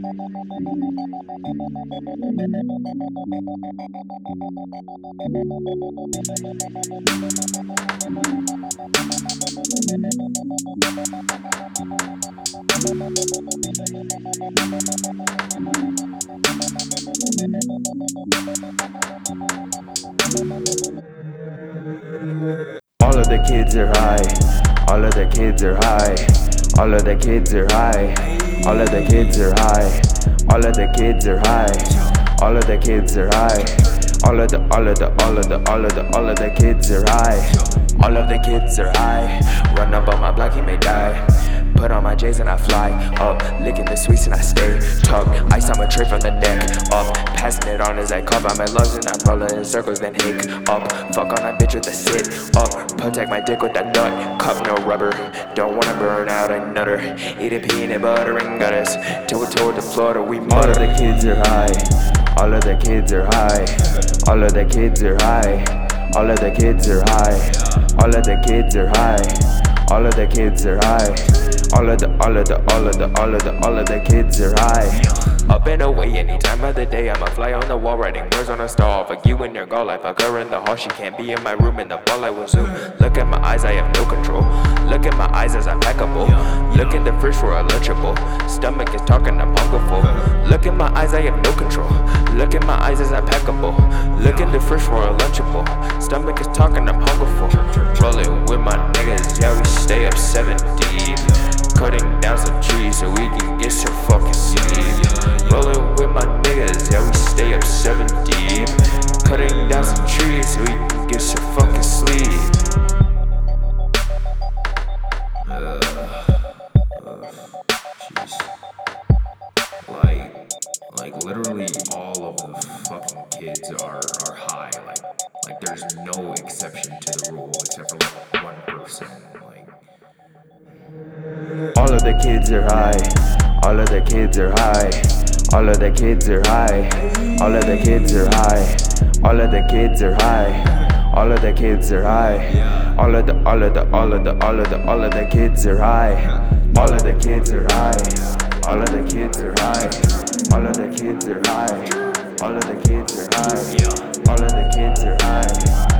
All of the kids are high. All of the kids are high. All of the kids are high. All of the kids are high. All of the kids are high. All of the kids are high. All of the kids are high. All of the kids are high. Run up on my block, he may die. Put on my J's and I fly up, licking the sweets and I stay tucked. Ice on my tray from the neck up, passing it on as I cup. I'm at lungs and I roll in circles, then hick up. Fuck on that bitch with the sit up. Protect my dick with that nut cup, no rubber. Don't wanna burn out a nutter. Eating peanut butter and gutters till we're toward the Florida. We mutter. All of the kids are high. All of the kids are high. All of the kids are high. All of the kids are high. All of the kids are high. All of the kids are high. All of the kids are high. Up and away any time of the day. I'm a fly on the wall writing words on a star. Fuck you and your girl, I fuck her in the hall. She can't be in my room in the ball, I will zoom. Look at my eyes, I have no control. Look at my eyes as I'm impeccable. Look in the fridge for a lunchable. Stomach is talking, I'm hungerful. Look in my eyes, I have no control. Look in my eyes as I'm impeccable. Look in the fridge for a lunchable. Stomach is talking, I'm hungerful. Rolling with my niggas, yeah, we stay up 7 deep. Cutting down some trees so we can get some fucking sleep. Rolling with my niggas, yeah, we stay up 7 deep. Cutting down some trees so we can get some fucking sleep. Jeez. Like literally all of the fucking kids are high. Like there's no exception to the rule except for like one person. Like all of the kids are high. All of the kids are high. All of the kids are high. All of the kids are high. All of the kids are high. All of the kids are high. All of the kids are high. All of the kids are high. All of the kids are high. All of the kids are high. All of the kids are high. All of the kids are high.